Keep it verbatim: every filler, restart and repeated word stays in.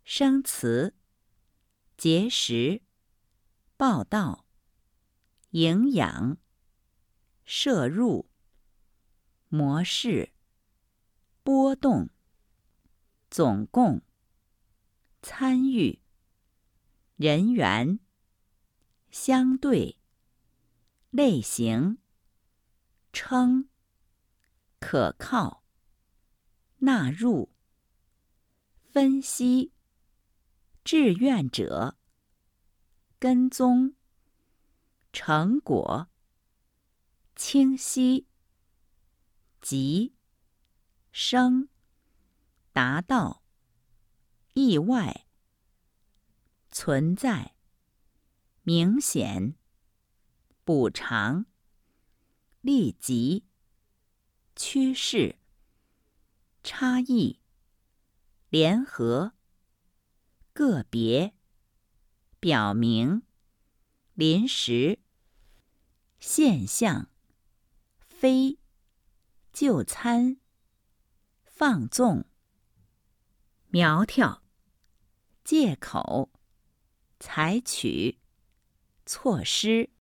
生词、结识、报道、营养、摄入、模式、波动、总共、参与、人员、相对、类型、称、可靠、纳入、分析、志愿者、跟踪、成果、清晰、及、生、达到、意外、存在、明显、补偿、立即、趋势、差异、联合、个别、表明、临时、现象、非、就餐、放纵、苗条、借口、采取、措施。